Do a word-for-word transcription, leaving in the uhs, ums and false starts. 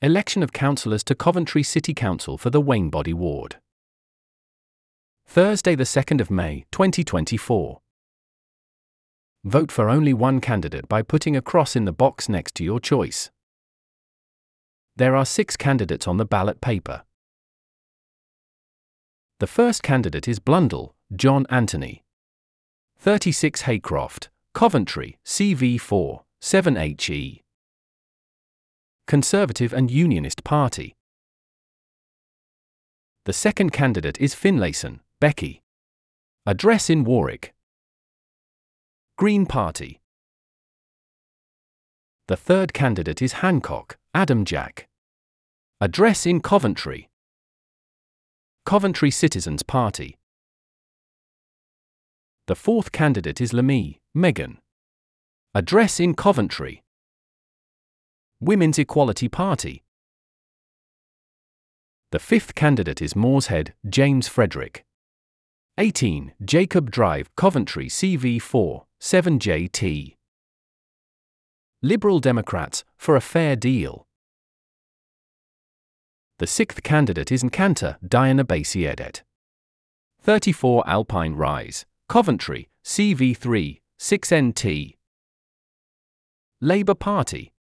Election of councillors to Coventry City Council for the Wainbody Ward. Thursday, the second of May, twenty twenty-four. Vote for only one candidate by putting a cross in the box next to your choice. There are six candidates on the ballot paper. The first candidate is Blundell, John Anthony. thirty-six Haycroft, Coventry, C V four, seven H E. Conservative and Unionist Party. The second candidate is Finlayson, Becky. Address in Warwick. Green Party. The third candidate is Hancock, Adam Jack. Address in Coventry. Coventry Citizens Party. The fourth candidate is Lemie, Megan. Address in Coventry. Women's Equality Party. The fifth candidate is Morshead, James Frederick. eighteen Jacob Drive, Coventry, C V four, seven J T. Liberal Democrats, For a Fair Deal. The sixth candidate is Nkanta, Diana Basiedet. thirty-four Alpine Rise, Coventry, C V three, six N T. Labour Party.